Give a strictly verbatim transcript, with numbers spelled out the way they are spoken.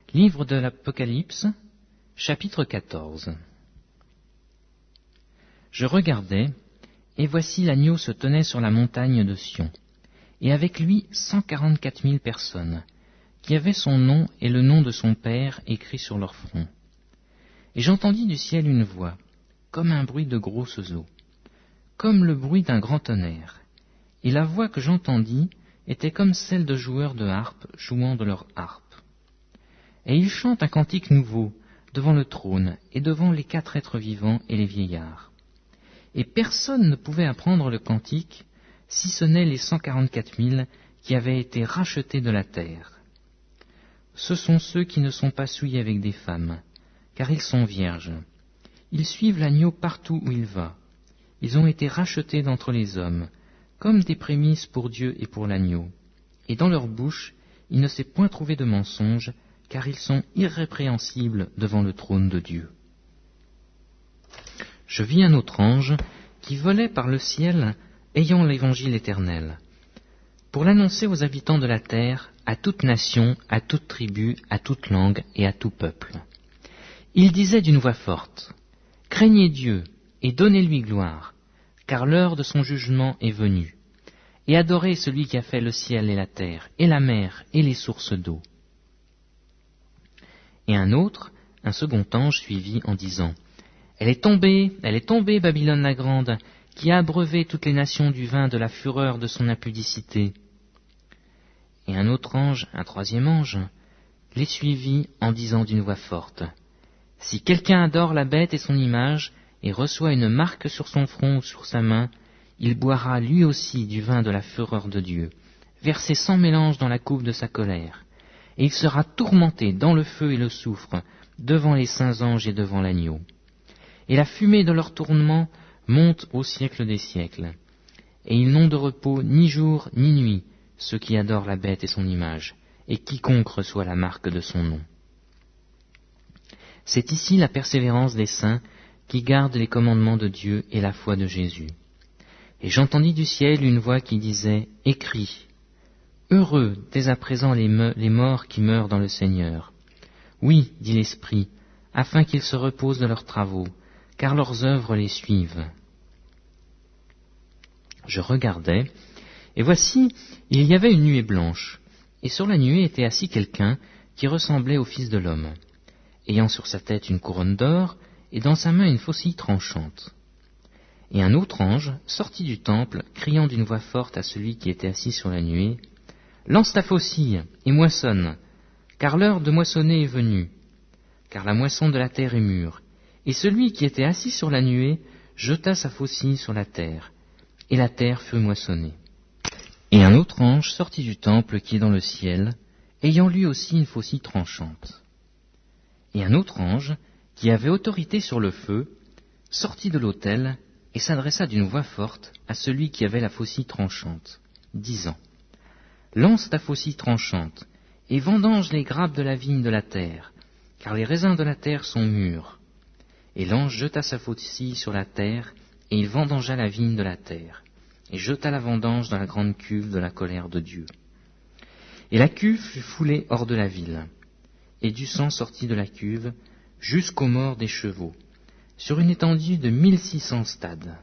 Livre de l'Apocalypse, chapitre quatorze. Je regardais, et voici l'agneau se tenait sur la montagne de Sion, et avec lui cent quarante-quatre mille personnes, qui avaient son nom et le nom de son Père écrits sur leur front. Et j'entendis du ciel une voix, comme un bruit de grosses eaux, comme le bruit d'un grand tonnerre. Et la voix que j'entendis était comme celle de joueurs de harpe jouant de leur harpe. Et ils chantent un cantique nouveau devant le trône et devant les quatre êtres vivants et les vieillards. Et personne ne pouvait apprendre le cantique, si ce n'est les cent quarante-quatre mille qui avaient été rachetés de la terre. Ce sont ceux qui ne sont pas souillés avec des femmes, car ils sont vierges. Ils suivent l'agneau partout où il va. Ils ont été rachetés d'entre les hommes, comme des prémices pour Dieu et pour l'agneau. Et dans leur bouche, il ne s'est point trouvé de mensonge, car ils sont irrépréhensibles devant le trône de Dieu. Je vis un autre ange qui volait par le ciel, ayant l'évangile éternel, pour l'annoncer aux habitants de la terre, à toute nation, à toute tribu, à toute langue et à tout peuple. Il disait d'une voix forte, « Craignez Dieu et donnez-lui gloire, car l'heure de son jugement est venue, et adorez celui qui a fait le ciel et la terre, et la mer et les sources d'eau. » Et un autre, un second ange, suivit en disant, « Elle est tombée, elle est tombée, Babylone la grande, qui a abreuvé toutes les nations du vin de la fureur de son impudicité. » Et un autre ange, un troisième ange, les suivit en disant d'une voix forte, « Si quelqu'un adore la bête et son image, et reçoit une marque sur son front ou sur sa main, il boira lui aussi du vin de la fureur de Dieu, versé sans mélange dans la coupe de sa colère. Et il sera tourmenté dans le feu et le soufre, devant les saints anges et devant l'agneau. Et la fumée de leur tourment monte au siècle des siècles. Et ils n'ont de repos ni jour ni nuit, ceux qui adorent la bête et son image, et quiconque reçoit la marque de son nom. C'est ici la persévérance des saints qui gardent les commandements de Dieu et la foi de Jésus. Et j'entendis du ciel une voix qui disait, « Écris, heureux dès à présent les, me- les morts qui meurent dans le Seigneur. Oui, dit l'Esprit, afin qu'ils se reposent de leurs travaux, car leurs œuvres les suivent. » Je regardais, et voici, il y avait une nuée blanche, et sur la nuée était assis quelqu'un qui ressemblait au Fils de l'homme, ayant sur sa tête une couronne d'or, et dans sa main une faucille tranchante. Et un autre ange sortit du temple, criant d'une voix forte à celui qui était assis sur la nuée, « Lance ta faucille et moissonne, car l'heure de moissonner est venue, car la moisson de la terre est mûre. » Et celui qui était assis sur la nuée jeta sa faucille sur la terre, et la terre fut moissonnée. Et un autre ange sortit du temple qui est dans le ciel, ayant lui aussi une faucille tranchante. Et un autre ange, qui avait autorité sur le feu, sortit de l'autel et s'adressa d'une voix forte à celui qui avait la faucille tranchante, disant, « Lance ta faucille tranchante, et vendange les grappes de la vigne de la terre, car les raisins de la terre sont mûrs. » Et l'ange jeta sa faucille sur la terre, et il vendangea la vigne de la terre, et jeta la vendange dans la grande cuve de la colère de Dieu. Et la cuve fut foulée hors de la ville, et du sang sortit de la cuve jusqu'aux morts des chevaux, sur une étendue de mille six cents stades.